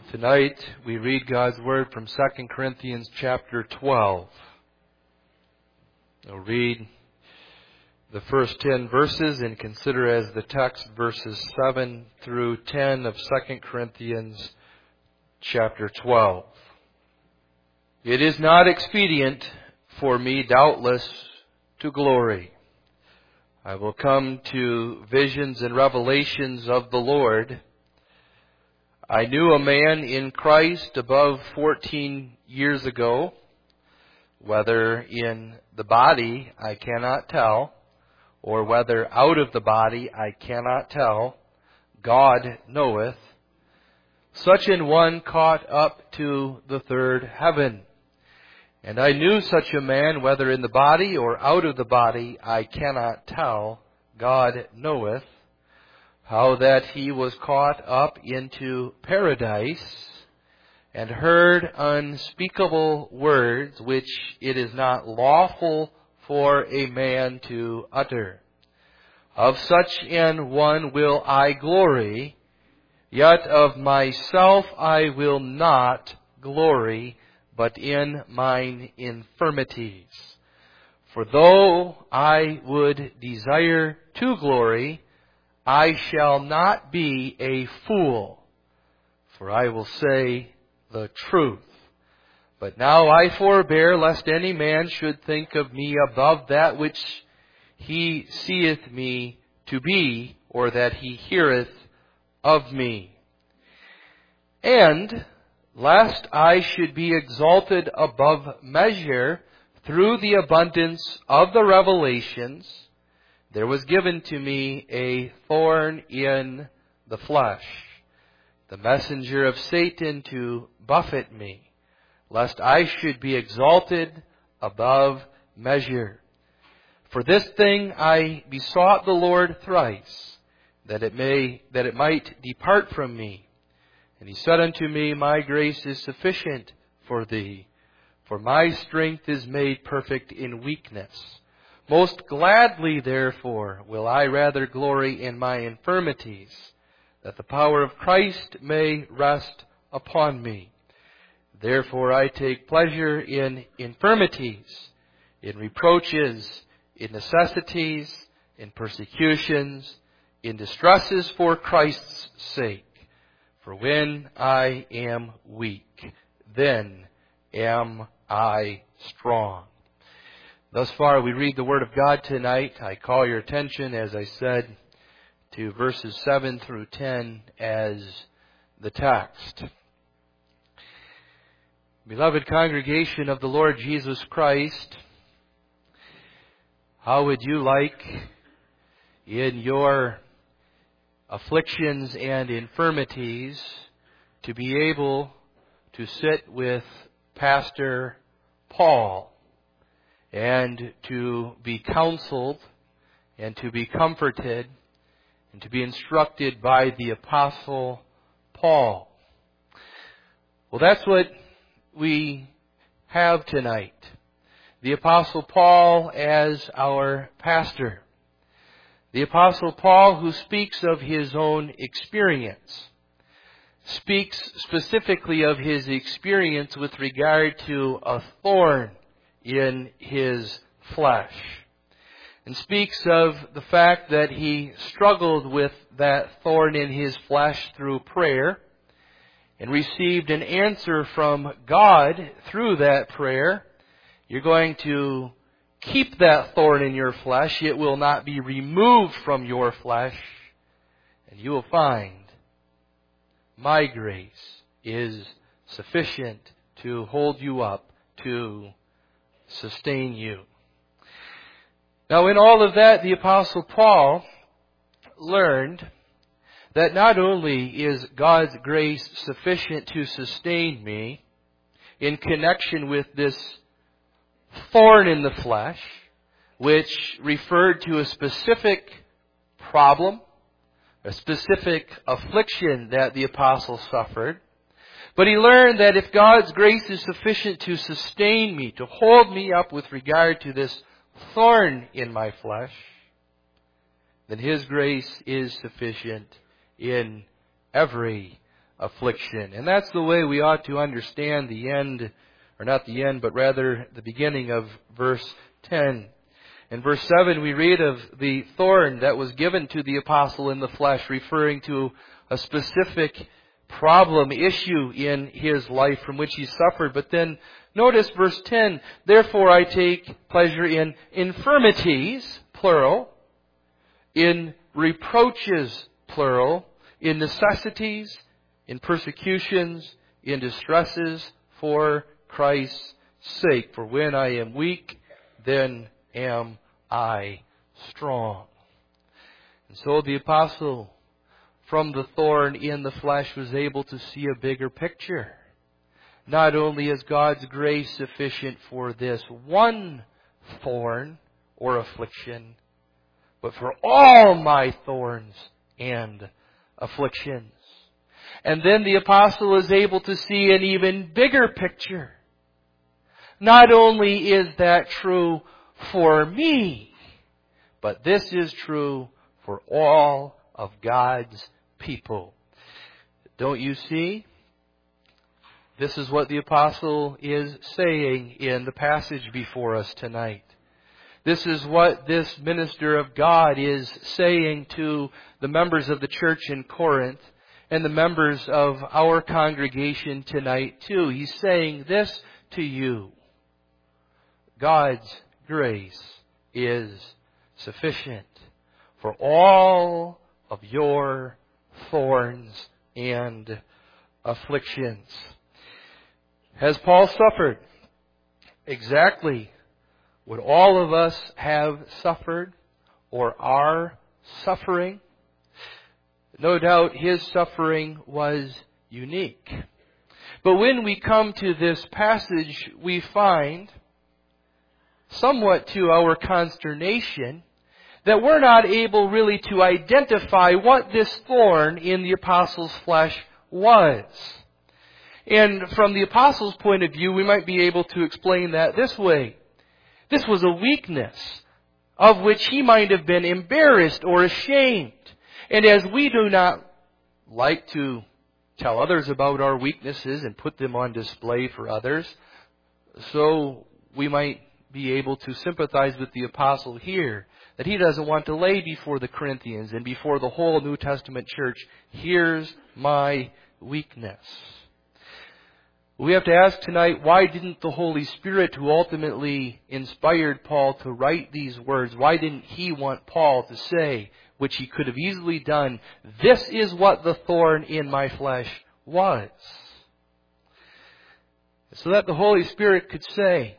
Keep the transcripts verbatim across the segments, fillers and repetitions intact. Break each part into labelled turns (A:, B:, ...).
A: Tonight we read God's Word from Second Corinthians chapter twelve. I'll read the first ten verses and consider as the text verses seven through ten of Second Corinthians chapter twelve. It is not expedient for me, doubtless, to glory. I will come to visions and revelations of the Lord. I knew a man in Christ above fourteen years ago, whether in the body I cannot tell, or whether out of the body I cannot tell. God knoweth. Such an one caught up to the third heaven. And I knew such a man, whether in the body or out of the body I cannot tell. God knoweth. How that he was caught up into paradise and heard unspeakable words which it is not lawful for a man to utter. Of such an one will I glory, yet of myself I will not glory, but in mine infirmities. For though I would desire to glory, I shall not be a fool, for I will say the truth. But now I forbear, lest any man should think of me above that which he seeth me to be, or that he heareth of me. And lest I should be exalted above measure through the abundance of the revelations, there was given to me a thorn in the flesh, the messenger of Satan to buffet me, lest I should be exalted above measure. For this thing I besought the Lord thrice, that it may that it might depart from me. And he said unto me, My grace is sufficient for thee, for my strength is made perfect in weakness. Most gladly, therefore, will I rather glory in my infirmities, that the power of Christ may rest upon me. Therefore I take pleasure in infirmities, in reproaches, in necessities, in persecutions, in distresses for Christ's sake. For when I am weak, then am I strong. Thus far, we read the Word of God tonight. I call your attention, as I said, to verses seven through ten as the text. Beloved congregation of the Lord Jesus Christ, how would you like in your afflictions and infirmities to be able to sit with Pastor Paul and to be counseled and to be comforted and to be instructed by the Apostle Paul? Well, that's what we have tonight. The Apostle Paul as our pastor. The Apostle Paul, who speaks of his own experience, speaks specifically of his experience with regard to a thorn in his flesh, and speaks of the fact that he struggled with that thorn in his flesh through prayer and received an answer from God through that prayer. You're going to keep that thorn in your flesh. It will not be removed from your flesh, and you will find my grace is sufficient to hold you up, to sustain you. Now, in all of that, the Apostle Paul learned that not only is God's grace sufficient to sustain me in connection with this thorn in the flesh, which referred to a specific problem, a specific affliction that the apostle suffered, but he learned that if God's grace is sufficient to sustain me, to hold me up with regard to this thorn in my flesh, then His grace is sufficient in every affliction. And that's the way we ought to understand the end, or not the end, but rather the beginning of verse ten. In verse seven, we read of the thorn that was given to the apostle in the flesh, referring to a specific problem, issue in his life from which he suffered. But then notice verse ten, therefore I take pleasure in infirmities, plural, in reproaches, plural, in necessities, in persecutions, in distresses, for Christ's sake. For when I am weak, then am I strong. And so the apostle, from the thorn in the flesh, was able to see a bigger picture. Not only is God's grace sufficient for this one thorn or affliction, but for all my thorns and afflictions. And then the apostle is able to see an even bigger picture. Not only is that true for me, but this is true for all of God's people. Don't you see? This is what the apostle is saying in the passage before us tonight. This is what this minister of God is saying to the members of the church in Corinth and the members of our congregation tonight too. He's saying this to you. God's grace is sufficient for all of your thorns and afflictions. Has Paul suffered exactly what all of us have suffered or are suffering? No doubt his suffering was unique. But when we come to this passage, we find, somewhat to our consternation, that we're not able really to identify what this thorn in the apostle's flesh was. And from the apostle's point of view, we might be able to explain that this way. This was a weakness of which he might have been embarrassed or ashamed. And as we do not like to tell others about our weaknesses and put them on display for others, so we might be able to sympathize with the apostle here, that he doesn't want to lay before the Corinthians and before the whole New Testament church, here's my weakness. We have to ask tonight, why didn't the Holy Spirit, who ultimately inspired Paul to write these words, why didn't he want Paul to say, which he could have easily done, this is what the thorn in my flesh was? So that the Holy Spirit could say,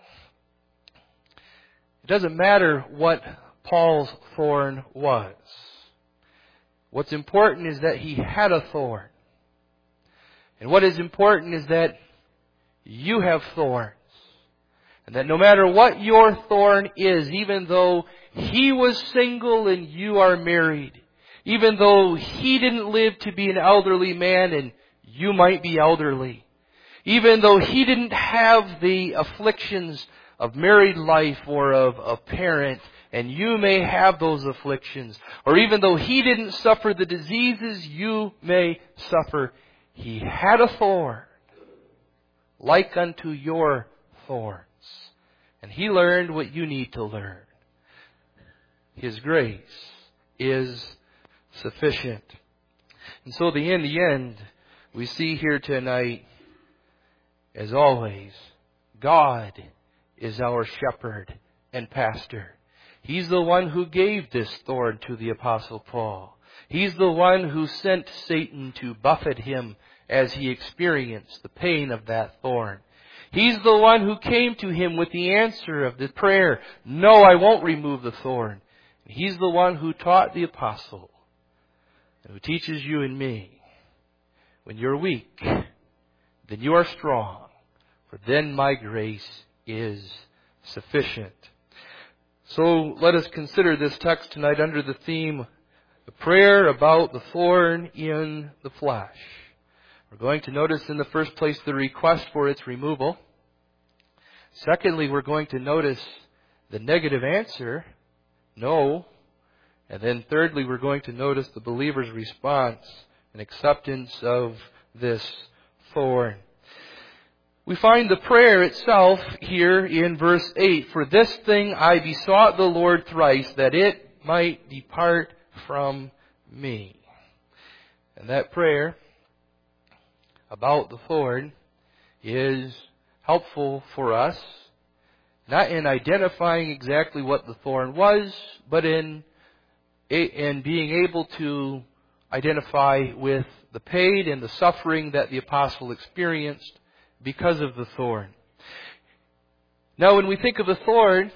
A: it doesn't matter what Paul's thorn was. What's important is that he had a thorn. And what is important is that you have thorns. And that no matter what your thorn is, even though he was single and you are married, even though he didn't live to be an elderly man and you might be elderly, even though he didn't have the afflictions of married life or of a parent, and you may have those afflictions, or even though he didn't suffer the diseases you may suffer, he had a thorn, like unto your thorns. And he learned what you need to learn. His grace is sufficient. And so the, in the end, we see here tonight, as always, God is our shepherd and pastor. He's the one who gave this thorn to the Apostle Paul. He's the one who sent Satan to buffet him as he experienced the pain of that thorn. He's the one who came to him with the answer of the prayer, no, I won't remove the thorn. He's the one who taught the apostle, and who teaches you and me, when you're weak, then you are strong, for then my grace is sufficient. So let us consider this text tonight under the theme, the prayer about the thorn in the flesh. We're going to notice in the first place the request for its removal. Secondly, we're going to notice the negative answer, no. And then thirdly, we're going to notice the believer's response and acceptance of this thorn. We find the prayer itself here in verse eight. For this thing I besought the Lord thrice, that it might depart from me. And that prayer about the thorn is helpful for us, not in identifying exactly what the thorn was, but in, in being able to identify with the pain and the suffering that the apostle experienced because of the thorn. Now, when we think of a thorn,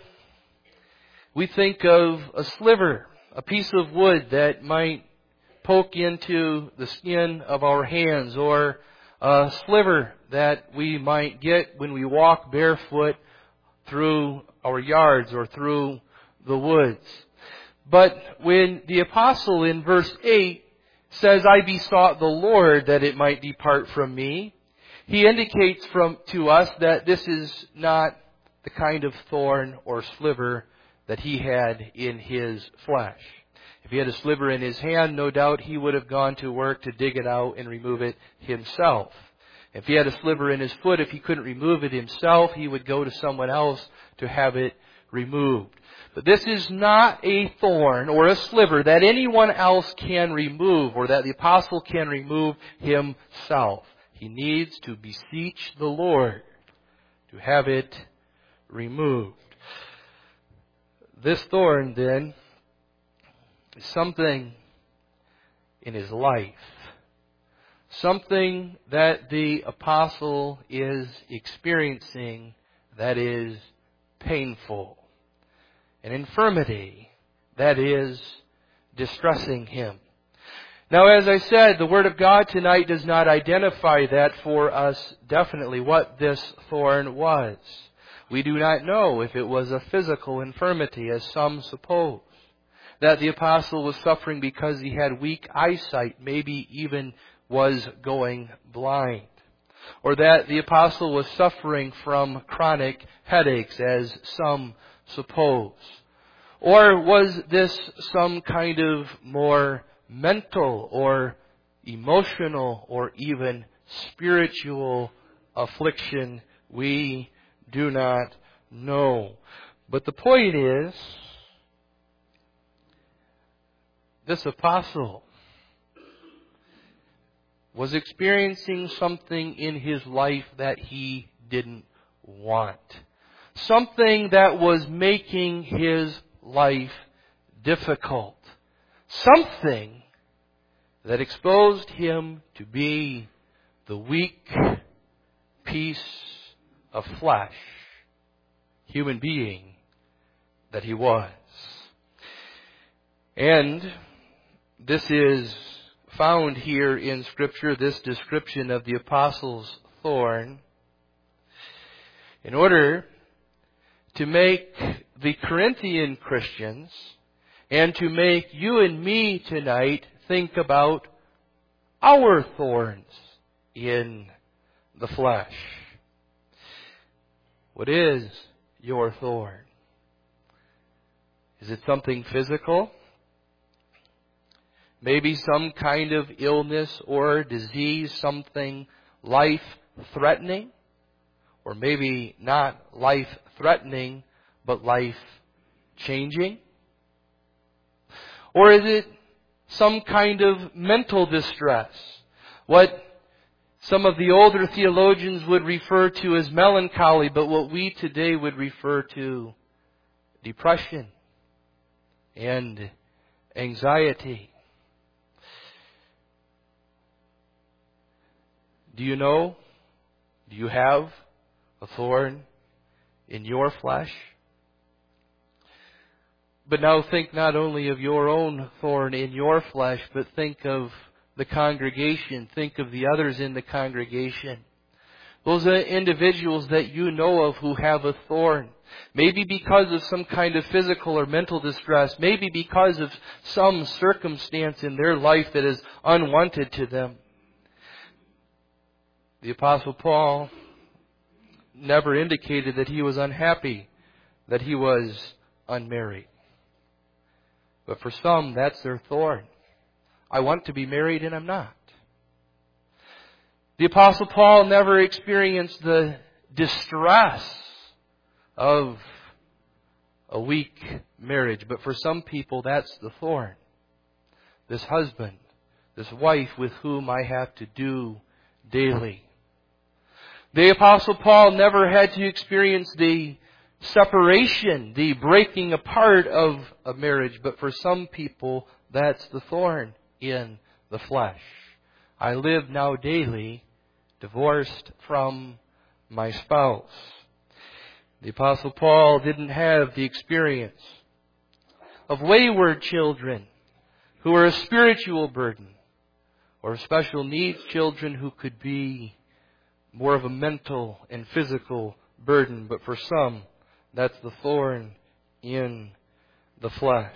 A: we think of a sliver, a piece of wood that might poke into the skin of our hands, or a sliver that we might get when we walk barefoot through our yards or through the woods. But when the apostle in verse eight says, I besought the Lord that it might depart from me, he indicates from to us that this is not the kind of thorn or sliver that he had in his flesh. If he had a sliver in his hand, no doubt he would have gone to work to dig it out and remove it himself. If he had a sliver in his foot, if he couldn't remove it himself, he would go to someone else to have it removed. But this is not a thorn or a sliver that anyone else can remove, or that the apostle can remove himself. He needs to beseech the Lord to have it removed. This thorn, then, is something in his life. Something that the apostle is experiencing that is painful. An infirmity that is distressing him. Now, as I said, the Word of God tonight does not identify that for us definitely, what this thorn was. We do not know if it was a physical infirmity, as some suppose. That the apostle was suffering because he had weak eyesight, maybe even was going blind. Or that the apostle was suffering from chronic headaches, as some suppose. Or was this some kind of more mental or emotional or even spiritual affliction? We do not know. But the point is, this apostle was experiencing something in his life that he didn't want. Something that was making his life difficult. Something that exposed him to be the weak piece of flesh, human being that he was. And this is found here in Scripture, this description of the apostle's thorn, in order to make the Corinthian Christians and to make you and me tonight think about our thorns in the flesh. What is your thorn? Is it something physical? Maybe some kind of illness or disease, something life-threatening? Or maybe not life-threatening, but life-changing? Or is it some kind of mental distress? What some of the older theologians would refer to as melancholy, but what we today would refer to depression and anxiety. Do you know? Do you have a thorn in your flesh? But now think not only of your own thorn in your flesh, but think of the congregation. Think of the others in the congregation. Those are individuals that you know of who have a thorn. Maybe because of some kind of physical or mental distress. Maybe because of some circumstance in their life that is unwanted to them. The Apostle Paul never indicated that he was unhappy, that he was unmarried. But for some, that's their thorn. I want to be married and I'm not. The Apostle Paul never experienced the distress of a weak marriage. But for some people, that's the thorn. This husband, this wife with whom I have to do daily. The Apostle Paul never had to experience the separation, the breaking apart of a marriage. But for some people, that's the thorn in the flesh. I live now daily divorced from my spouse. The Apostle Paul didn't have the experience of wayward children who are a spiritual burden, or special needs children who could be more of a mental and physical burden. But for some, that's the thorn in the flesh.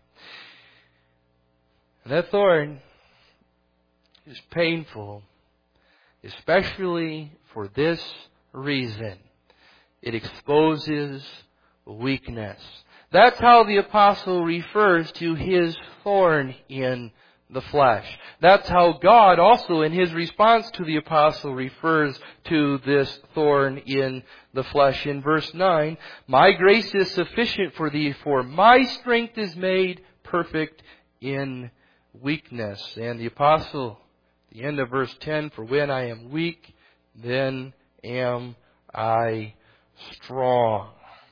A: And that thorn is painful, especially for this reason. It exposes weakness. That's how the apostle refers to his thorn in the flesh. That's how God also, in His response to the apostle, refers to this thorn in the flesh. In verse nine, "My grace is sufficient for thee, for my strength is made perfect in weakness." And the apostle, the end of verse ten, "For when I am weak, then am I strong."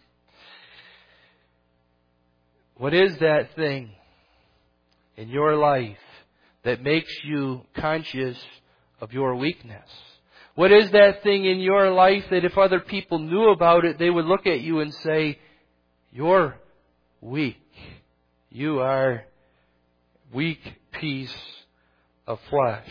A: What is that thing in your life that makes you conscious of your weakness? What is that thing in your life that if other people knew about it, they would look at you and say, "You're weak. You are weak piece of flesh"?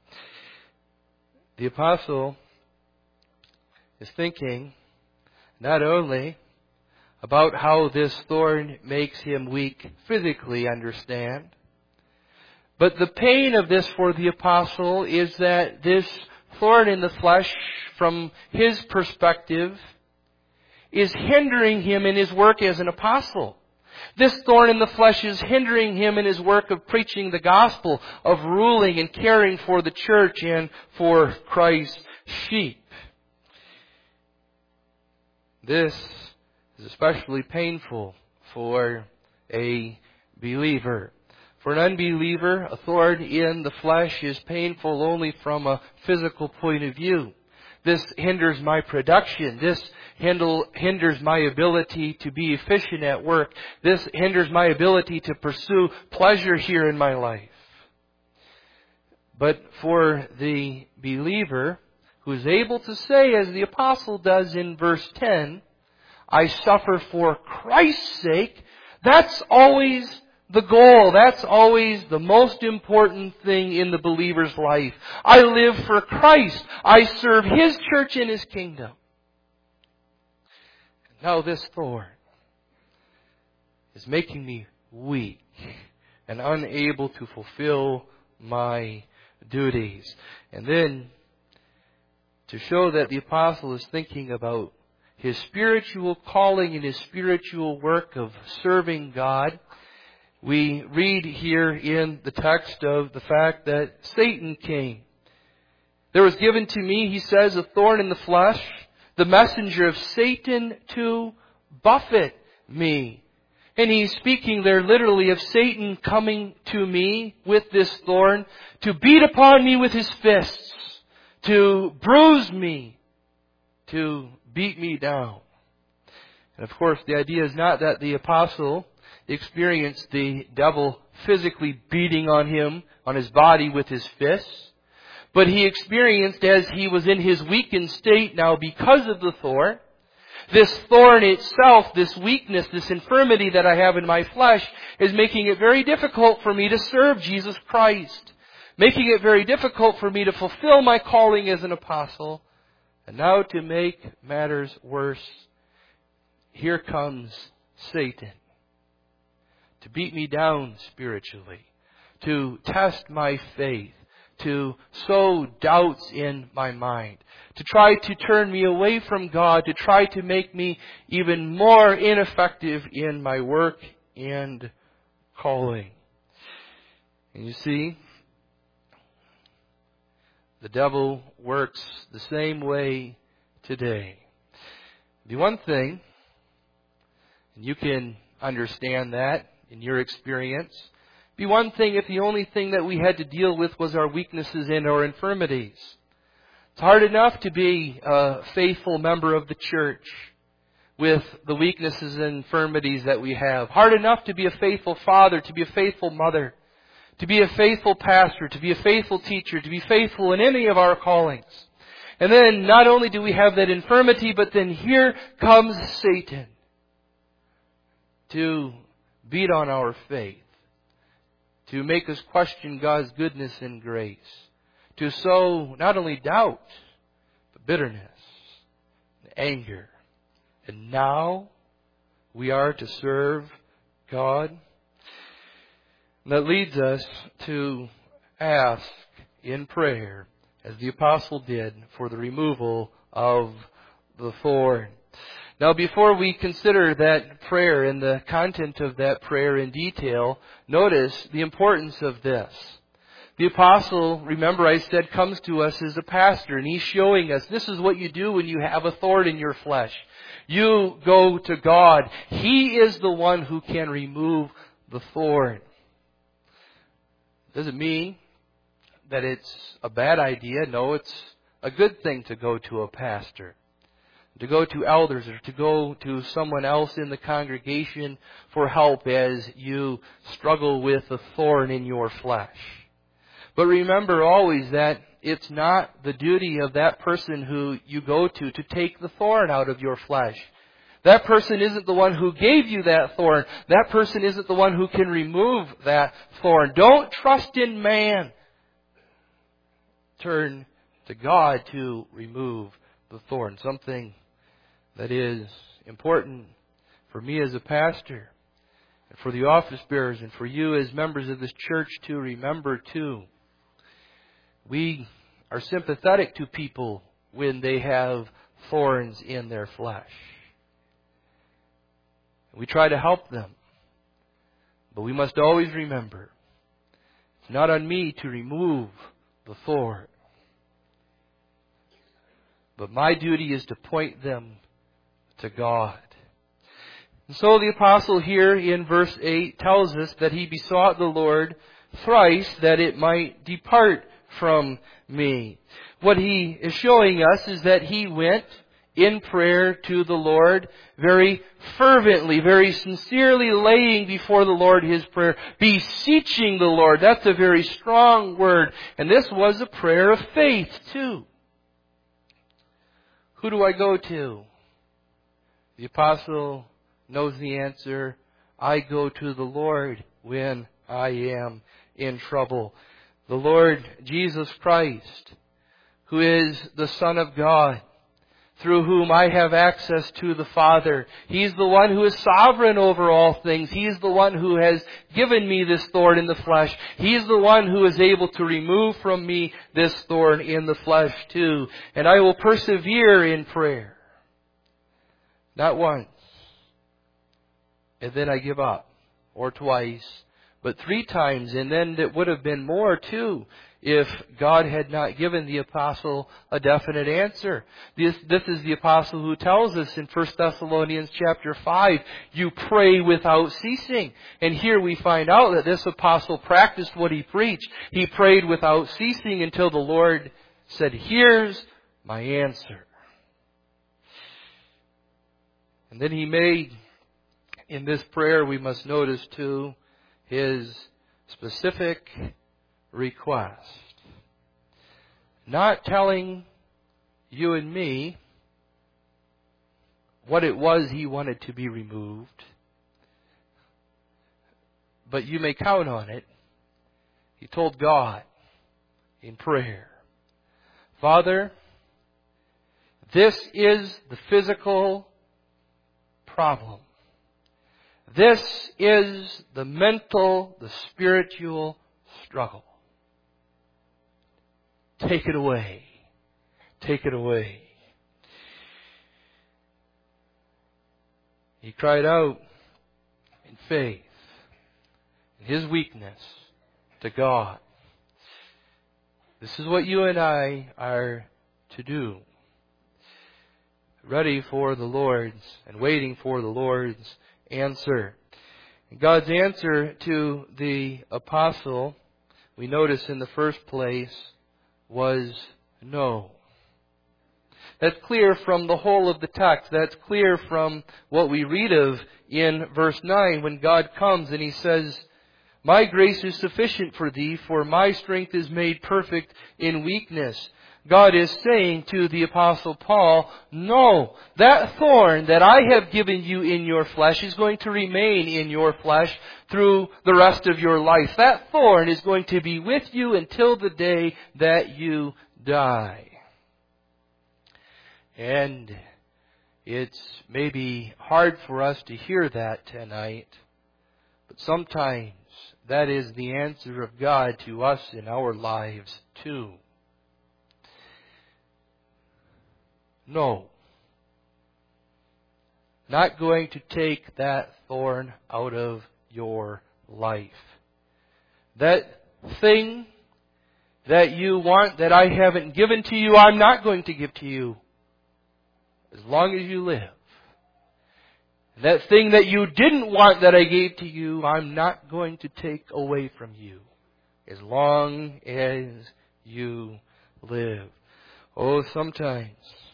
A: The apostle is thinking not only about how this thorn makes him weak physically, understand, but the pain of this for the apostle is that this thorn in the flesh, from his perspective, is hindering him in his work as an apostle. This thorn in the flesh is hindering him in his work of preaching the gospel, of ruling and caring for the church and for Christ's sheep. This is especially painful for a believer. For an unbeliever, a thorn in the flesh is painful only from a physical point of view. This hinders my production. This hinders my ability to be efficient at work. This hinders my ability to pursue pleasure here in my life. But for the believer who is able to say, as the apostle does in verse ten, "I suffer for Christ's sake," that's always the goal. That's always the most important thing in the believer's life. I live for Christ. I serve His church and His kingdom. Now this thorn is making me weak and unable to fulfill my duties. And then, to show that the apostle is thinking about his spiritual calling and his spiritual work of serving God, we read here in the text of the fact that Satan came. "There was given to me," he says, "a thorn in the flesh, the messenger of Satan to buffet me." And he's speaking there literally of Satan coming to me with this thorn to beat upon me with his fists, to bruise me, to beat me down. And of course, the idea is not that the apostle experienced the devil physically beating on him, on his body with his fists, but he experienced, as he was in his weakened state now because of the thorn, this thorn itself, this weakness, this infirmity that I have in my flesh, is making it very difficult for me to serve Jesus Christ, making it very difficult for me to fulfill my calling as an apostle. And now, to make matters worse, here comes Satan to beat me down spiritually, to test my faith, to sow doubts in my mind, to try to turn me away from God, to try to make me even more ineffective in my work and calling. And you see, the devil works the same way today. The one thing, and you can understand that in your experience, be one thing if the only thing that we had to deal with was our weaknesses and our infirmities. It's hard enough to be a faithful member of the church with the weaknesses and infirmities that we have. Hard enough to be a faithful father, to be a faithful mother, to be a faithful pastor, to be a faithful teacher, to be faithful in any of our callings. And then not only do we have that infirmity, but then here comes Satan to beat on our faith, to make us question God's goodness and grace, to sow not only doubt, but bitterness, anger. And now we are to serve God. And that leads us to ask in prayer, as the apostle did, for the removal of the thorn. Now, before we consider that prayer and the content of that prayer in detail, notice the importance of this. The apostle, remember I said, comes to us as a pastor, and he's showing us this is what you do when you have a thorn in your flesh. You go to God. He is the one who can remove the thorn. Does it mean that it's a bad idea? No, it's a good thing to go to a pastor, to go to elders, or to go to someone else in the congregation for help as you struggle with a thorn in your flesh. But remember always that it's not the duty of that person who you go to to take the thorn out of your flesh. That person isn't the one who gave you that thorn. That person isn't the one who can remove that thorn. Don't trust in man. Turn to God to remove the thorn. Something that is important for me as a pastor, and for the office bearers, and for you as members of this church to remember too. We are sympathetic to people when they have thorns in their flesh. We try to help them. But we must always remember, it's not on me to remove the thorn, but my duty is to point them to God. And so the apostle here in verse eight tells us that he besought the Lord thrice that it might depart from me. What he is showing us is that he went in prayer to the Lord very fervently, very sincerely laying before the Lord his prayer, beseeching the Lord. That's a very strong word. And this was a prayer of faith too. Who do I go to? The apostle knows the answer. I go to the Lord when I am in trouble. The Lord Jesus Christ, who is the Son of God, through whom I have access to the Father. He's the one who is sovereign over all things. He's the one who has given me this thorn in the flesh. He's the one who is able to remove from me this thorn in the flesh too. And I will persevere in prayer. Not once, and then I give up. Or twice, but three times, and then it would have been more too if God had not given the apostle a definite answer. This, this is the apostle who tells us in First Thessalonians chapter five, you pray without ceasing. And here we find out that this apostle practiced what he preached. He prayed without ceasing until the Lord said, here's my answer. And then he made, in this prayer we must notice too, his specific request. Not telling you and me what it was he wanted to be removed, but you may count on it. He told God in prayer, Father, this is the physical problem. This is the mental, the spiritual struggle. Take it away. Take it away. He cried out in faith, in his weakness, to God. This is what you and I are to do. Ready for the Lord's and waiting for the Lord's answer. God's answer to the apostle, we notice in the first place, was no. That's clear from the whole of the text. That's clear from what we read of in verse nine when God comes and He says, "My grace is sufficient for thee, for my strength is made perfect in weakness." God is saying to the Apostle Paul, no, that thorn that I have given you in your flesh is going to remain in your flesh through the rest of your life. That thorn is going to be with you until the day that you die. And it's maybe hard for us to hear that tonight, but sometimes that is the answer of God to us in our lives too. No. Not going to take that thorn out of your life. That thing that you want that I haven't given to you, I'm not going to give to you as long as you live. That thing that you didn't want that I gave to you, I'm not going to take away from you as long as you live. Oh, sometimes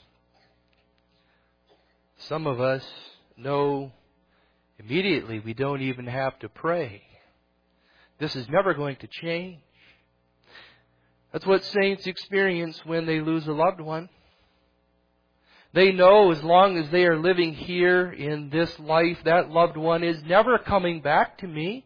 A: some of us know immediately we don't even have to pray. This is never going to change. That's what saints experience when they lose a loved one. They know as long as they are living here in this life, that loved one is never coming back to me.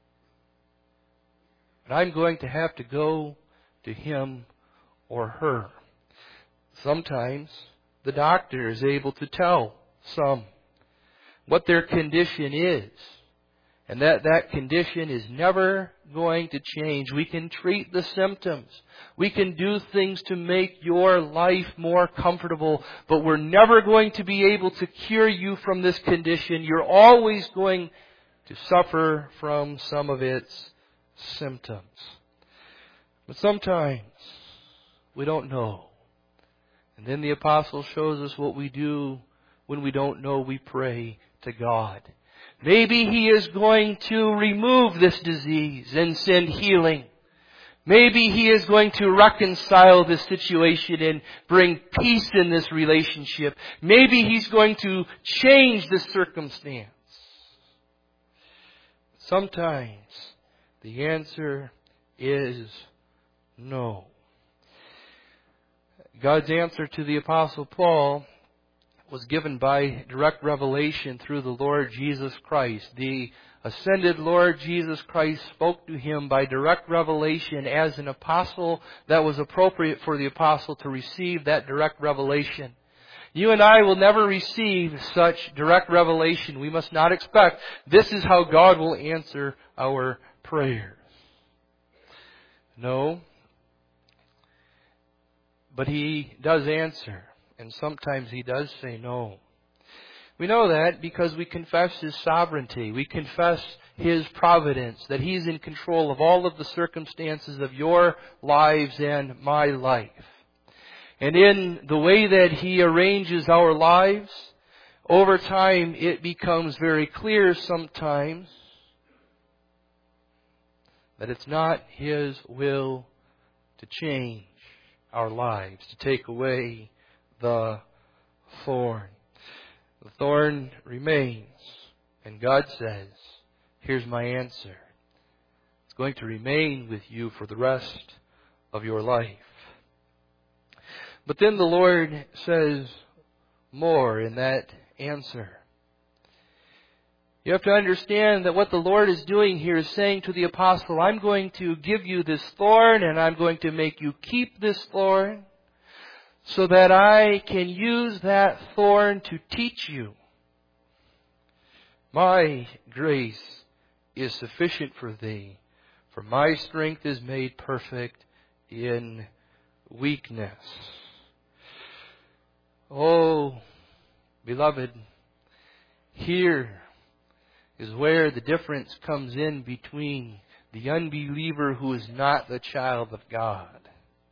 A: But I'm going to have to go to him or her. Sometimes the doctor is able to tell some what their condition is, and that that condition is never going to change. We can treat the symptoms. We can do things to make your life more comfortable, but we're never going to be able to cure you from this condition. You're always going to suffer from some of its symptoms. But sometimes we don't know. And then the apostle shows us what we do when we don't know. We pray to God. Maybe He is going to remove this disease and send healing. Maybe He is going to reconcile this situation and bring peace in this relationship. Maybe He's going to change the circumstance. Sometimes the answer is no. God's answer to the Apostle Paul was given by direct revelation through the Lord Jesus Christ. The ascended Lord Jesus Christ spoke to him by direct revelation as an apostle that was appropriate for the apostle to receive that direct revelation. You and I will never receive such direct revelation. We must not expect this is how God will answer our prayers. No. But He does answer. And sometimes He does say no. We know that because we confess His sovereignty. We confess His providence, that He's in control of all of the circumstances of your lives and my life. And in the way that He arranges our lives, over time it becomes very clear sometimes that it's not His will to change our lives, to take away the thorn. The thorn remains. And God says, here's my answer. It's going to remain with you for the rest of your life. But then the Lord says more in that answer. You have to understand that what the Lord is doing here is saying to the apostle, I'm going to give you this thorn and I'm going to make you keep this thorn, so that I can use that thorn to teach you. My grace is sufficient for thee, for my strength is made perfect in weakness. Oh, beloved, here is where the difference comes in between the unbeliever who is not the child of God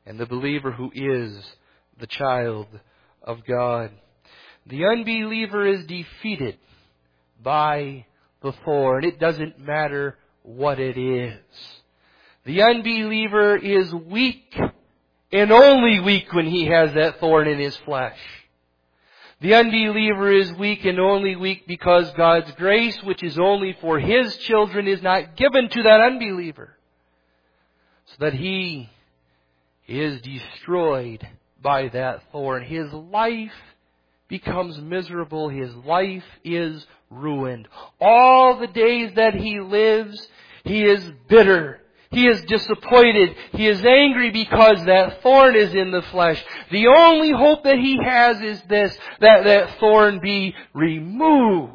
A: and the believer who is the child of God. The unbeliever is defeated by the thorn. It doesn't matter what it is. The unbeliever is weak, and only weak when he has that thorn in his flesh. The unbeliever is weak and only weak because God's grace, which is only for His children, is not given to that unbeliever, so that he is destroyed by that thorn. His life becomes miserable. His life is ruined. All the days that he lives, he is bitter. He is disappointed. He is angry because that thorn is in the flesh. The only hope that he has is this, that that thorn be removed.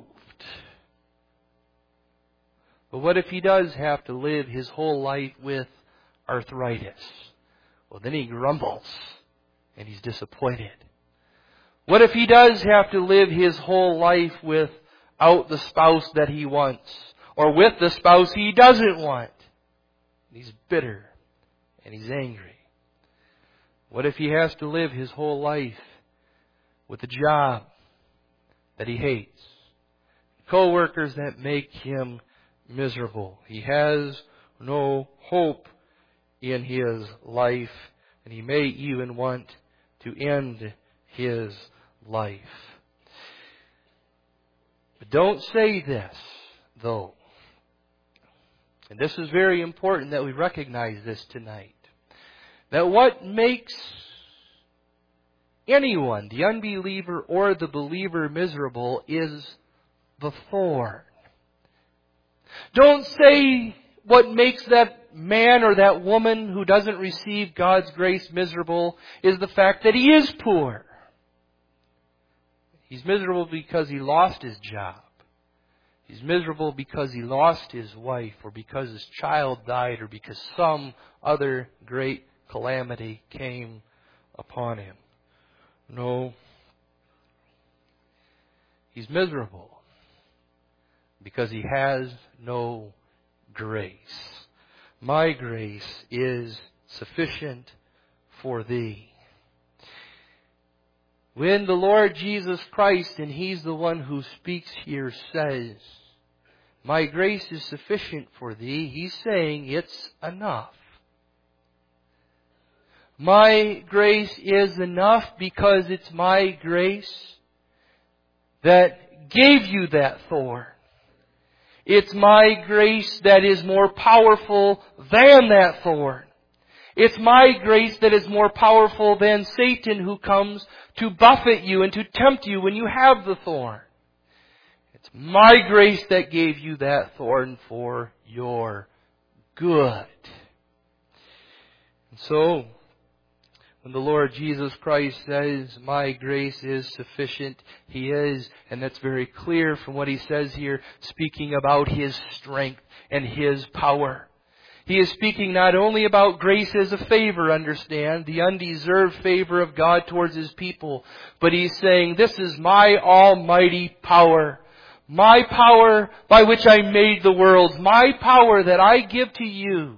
A: But what if he does have to live his whole life with arthritis? Well, then he grumbles and he's disappointed. What if he does have to live his whole life without the spouse that he wants, or with the spouse he doesn't want? He's bitter and he's angry. What if he has to live his whole life with a job that he hates, co-workers that make him miserable? He has no hope in his life, and he may even want to end his life. But don't say this, though. And this is very important that we recognize this tonight. That what makes anyone, the unbeliever or the believer, miserable is the thorn. Don't say what makes that man or that woman who doesn't receive God's grace miserable is the fact that he is poor. He's miserable because he lost his job. He's miserable because he lost his wife, or because his child died, or because some other great calamity came upon him. No. He's miserable because he has no grace. My grace is sufficient for thee. When the Lord Jesus Christ, and He's the one who speaks here, says, my grace is sufficient for thee, He's saying it's enough. My grace is enough because it's my grace that gave you that thorn. It's my grace that is more powerful than that thorn. It's my grace that is more powerful than Satan, who comes to buffet you and to tempt you when you have the thorn. It's my grace that gave you that thorn for your good. And so, when the Lord Jesus Christ says, my grace is sufficient, He is, and that's very clear from what He says here, speaking about His strength and His power. He is speaking not only about grace as a favor, understand, the undeserved favor of God towards His people, but He's saying, this is my almighty power. My power by which I made the world. My power that I give to you,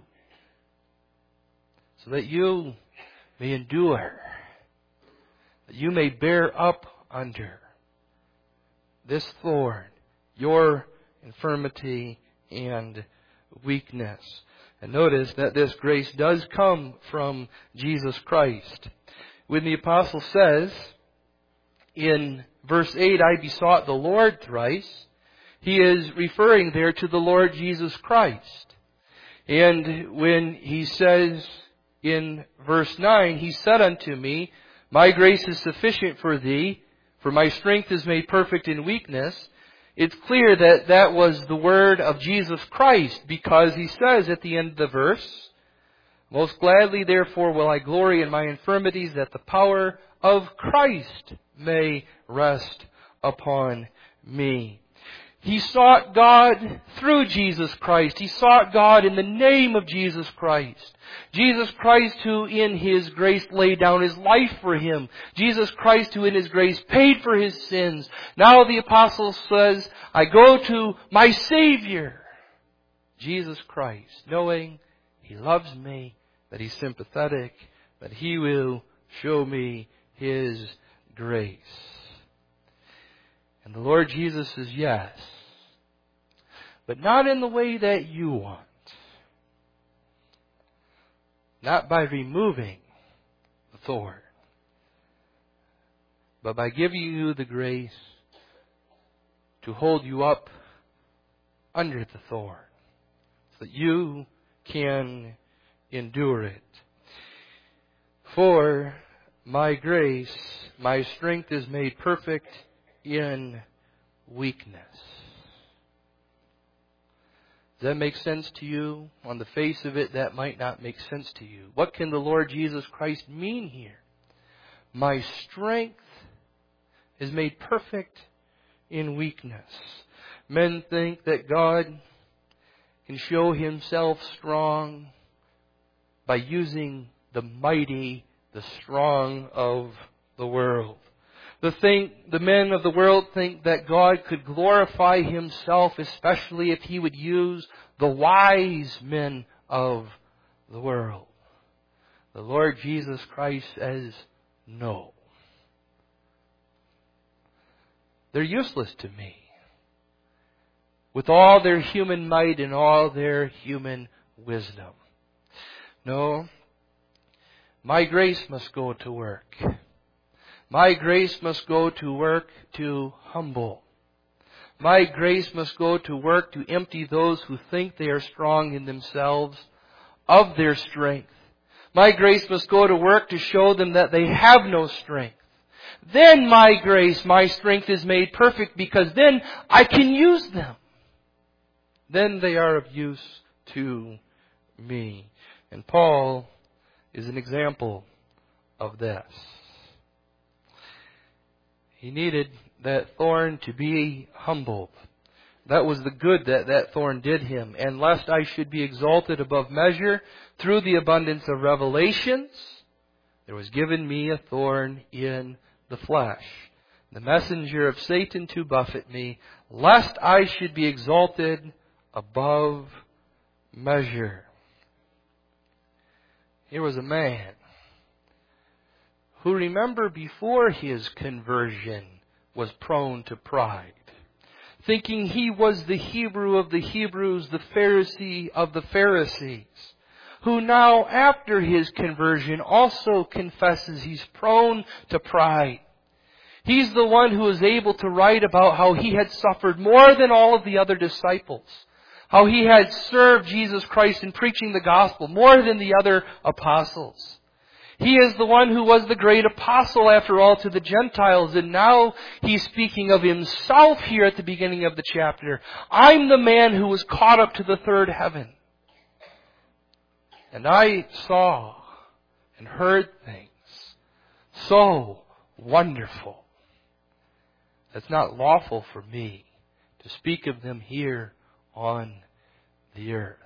A: so that you may endure, that you may bear up under this thorn, your infirmity and weakness. And notice that this grace does come from Jesus Christ. When the apostle says in verse eight, I besought the Lord thrice, he is referring there to the Lord Jesus Christ. And when he says in verse nine, He said unto me, my grace is sufficient for thee, for my strength is made perfect in weakness. It's clear that that was the word of Jesus Christ, because He says at the end of the verse, most gladly therefore will I glory in my infirmities, that the power of Christ may rest upon me. He sought God through Jesus Christ. He sought God in the name of Jesus Christ. Jesus Christ, who in His grace laid down His life for him. Jesus Christ, who in His grace paid for his sins. Now the apostle says, I go to my Savior, Jesus Christ, knowing He loves me, that He's sympathetic, But He will show me His grace. And the Lord Jesus says yes. But not in the way that you want. Not by removing the thorn. But by giving you the grace to hold you up under the thorn. So that you can endure it. For my grace, my strength is made perfect in weakness. Does that make sense to you? On the face of it, that might not make sense to you. What can the Lord Jesus Christ mean here? My strength is made perfect in weakness. Men think that God can show Himself strong by using the mighty, the strong of the world. The, thing, the men of the world think that God could glorify Himself, especially if He would use the wise men of the world. The Lord Jesus Christ says, no. They're useless to me. With all their human might and all their human wisdom. No. My grace must go to work. My grace must go to work to humble. My grace must go to work to empty those who think they are strong in themselves of their strength. My grace must go to work to show them that they have no strength. Then my grace, my strength is made perfect because then I can use them. Then they are of use to me. And Paul is an example of this. He needed that thorn to be humbled. That was the good that that thorn did him. And lest I should be exalted above measure through the abundance of revelations, there was given me a thorn in the flesh, the messenger of Satan to buffet me, lest I should be exalted above measure. Here was a man who, remember, before his conversion was prone to pride, thinking he was the Hebrew of the Hebrews, the Pharisee of the Pharisees, who now, after his conversion, also confesses he's prone to pride. He's the one who is able to write about how he had suffered more than all of the other disciples, how he had served Jesus Christ in preaching the gospel more than the other apostles. He is the one who was the great apostle, after all, to the Gentiles. And now he's speaking of himself here at the beginning of the chapter. I'm the man who was caught up to the third heaven. And I saw and heard things so wonderful. It's not lawful for me to speak of them here on the earth.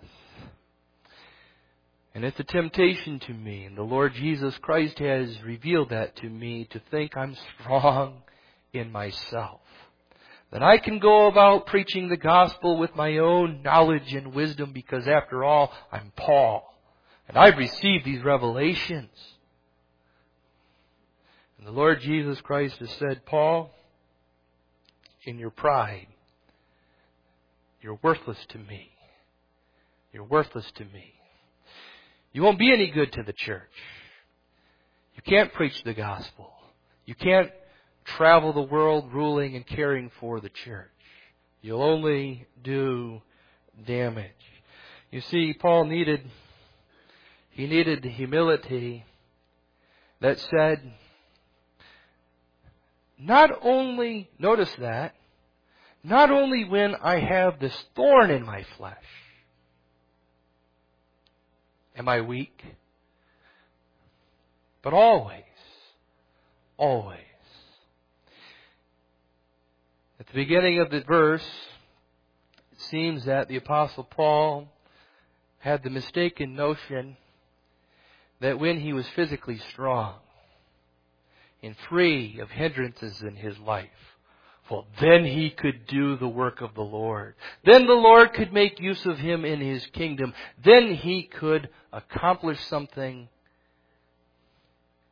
A: And it's a temptation to me, and the Lord Jesus Christ has revealed that to me, to think I'm strong in myself. That I can go about preaching the gospel with my own knowledge and wisdom, because after all, I'm Paul. And I've received these revelations. And the Lord Jesus Christ has said, Paul, in your pride, you're worthless to me. You're worthless to me. You won't be any good to the church. You can't preach the gospel. You can't travel the world ruling and caring for the church. You'll only do damage. You see, Paul needed, he needed humility that said, not only, notice that, not only when I have this thorn in my flesh, am I weak? But always, always. At the beginning of the verse, it seems that the Apostle Paul had the mistaken notion that when he was physically strong and free of hindrances in his life, well, then he could do the work of the Lord. Then the Lord could make use of him in His kingdom. Then he could accomplish something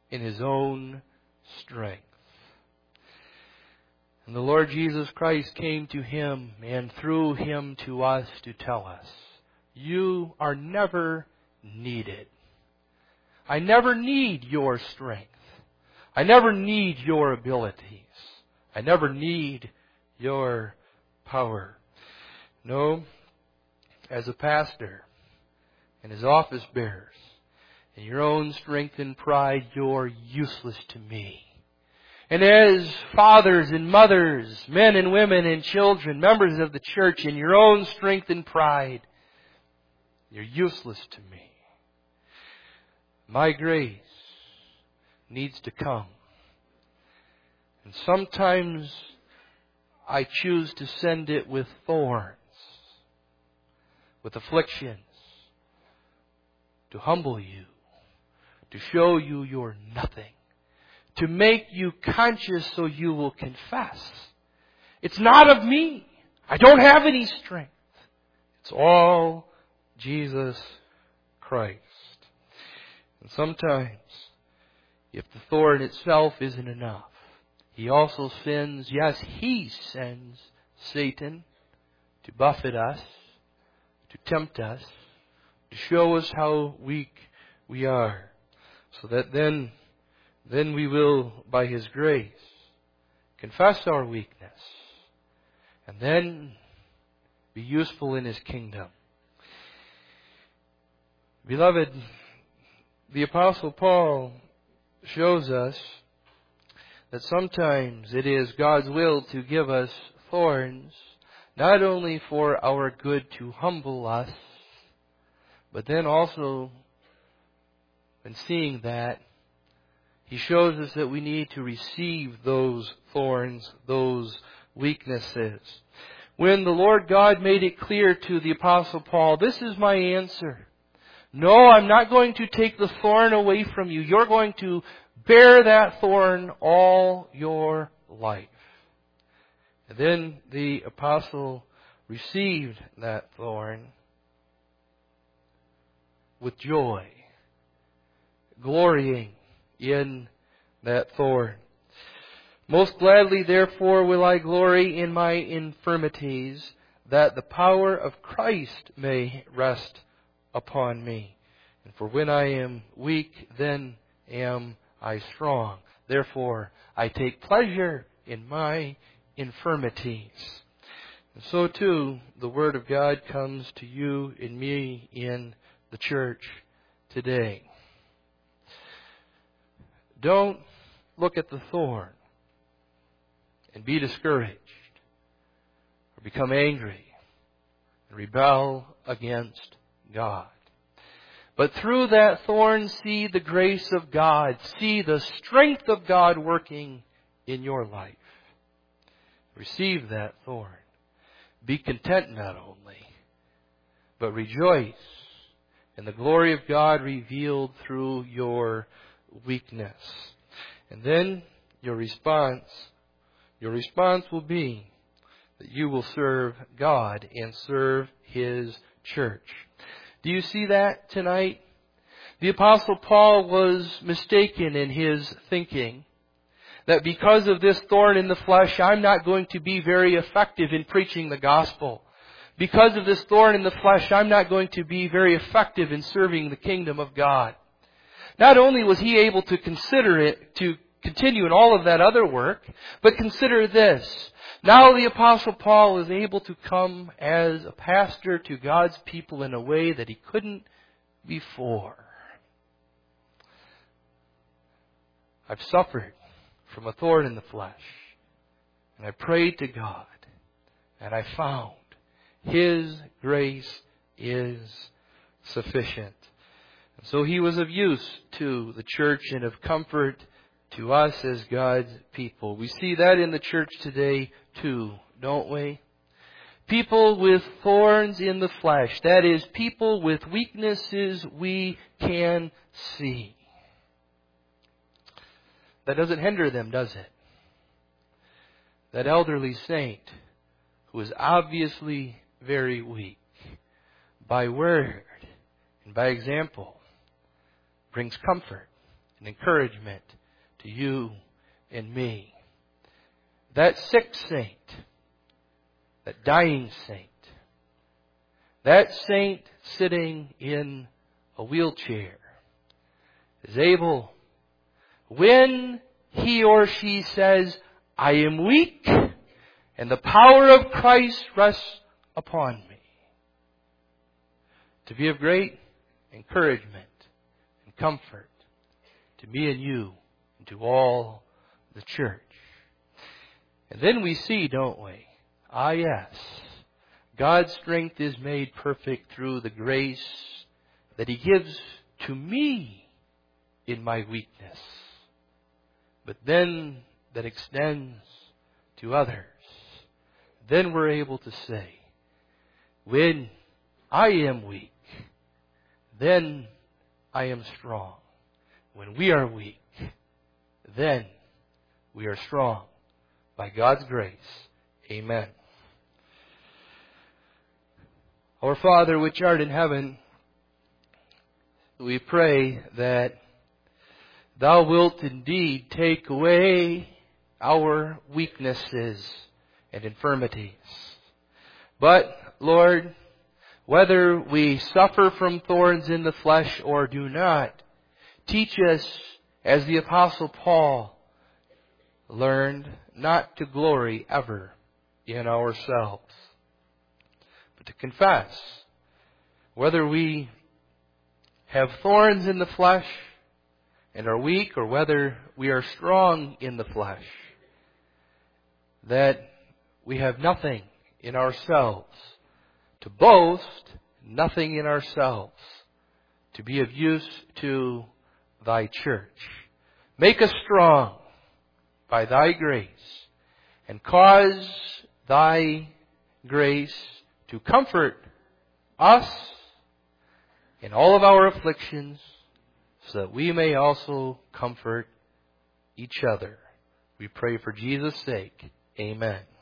A: in His own strength. And the Lord Jesus Christ came to him and through him to us to tell us, you are never needed. I never need your strength. I never need your abilities. I never need your power. No, as a pastor and as office bearers, in your own strength and pride, you're useless to me. And as fathers and mothers, men and women and children, members of the church, in your own strength and pride, you're useless to me. My grace needs to come. And sometimes I choose to send it with thorns, with afflictions, to humble you, to show you you're nothing, to make you conscious so you will confess. It's not of me. I don't have any strength. It's all Jesus Christ. And sometimes, if the thorn itself isn't enough, He also sends, yes, He sends Satan to buffet us, to tempt us, to show us how weak we are, so that then Then we will, by His grace, confess our weakness and then be useful in His kingdom. Beloved, the Apostle Paul shows us that sometimes it is God's will to give us thorns, not only for our good to humble us, but then also, in seeing that, He shows us that we need to receive those thorns, those weaknesses. When the Lord God made it clear to the Apostle Paul, this is my answer. No, I'm not going to take the thorn away from you. You're going to bear that thorn all your life. And then the Apostle received that thorn with joy, glorying in that thorn. Most gladly, therefore, will I glory in my infirmities, that the power of Christ may rest upon me. And for when I am weak, then am I strong. Therefore, I take pleasure in my infirmities. And so too, the Word of God comes to you and me in the church today. Don't look at the thorn and be discouraged or become angry and rebel against God. But through that thorn, see the grace of God. See the strength of God working in your life. Receive that thorn. Be content not only, but rejoice in the glory of God revealed through your weakness. And then your response, your response will be that you will serve God and serve His church. Do you see that tonight? The Apostle Paul was mistaken in his thinking that because of this thorn in the flesh, I'm not going to be very effective in preaching the gospel. Because of this thorn in the flesh, I'm not going to be very effective in serving the kingdom of God. Not only was he able to consider it, to continue in all of that other work, but consider this. Now the Apostle Paul is able to come as a pastor to God's people in a way that he couldn't before. I've suffered from a thorn in the flesh, and I prayed to God, and I found His grace is sufficient. And so He was of use to the church and of comfort to us as God's people. We see that in the church today too, don't we? People with thorns in the flesh. That is, people with weaknesses we can see. That doesn't hinder them, does it? That elderly saint who is obviously very weak, by word and by example, brings comfort and encouragement to you and me. That sick saint, that dying saint, that saint sitting in a wheelchair is able, when he or she says, I am weak, and the power of Christ rests upon me, to be of great encouragement and comfort to me and you and to all the church. And then we see, don't we? Ah, yes. God's strength is made perfect through the grace that He gives to me in my weakness, but then that extends to others. Then we're able to say, when I am weak, then I am strong. When we are weak, then we are strong. By God's grace. Amen. Our Father which art in heaven, we pray that Thou wilt indeed take away our weaknesses and infirmities. But, Lord, whether we suffer from thorns in the flesh or do not, teach us, as the Apostle Paul learned, not to glory ever in ourselves, but to confess whether we have thorns in the flesh and are weak, or whether we are strong in the flesh, that we have nothing in ourselves to boast, nothing in ourselves to be of use to Thy church. Make us strong by Thy grace, and cause Thy grace to comfort us in all of our afflictions, so that we may also comfort each other. We pray for Jesus' sake. Amen.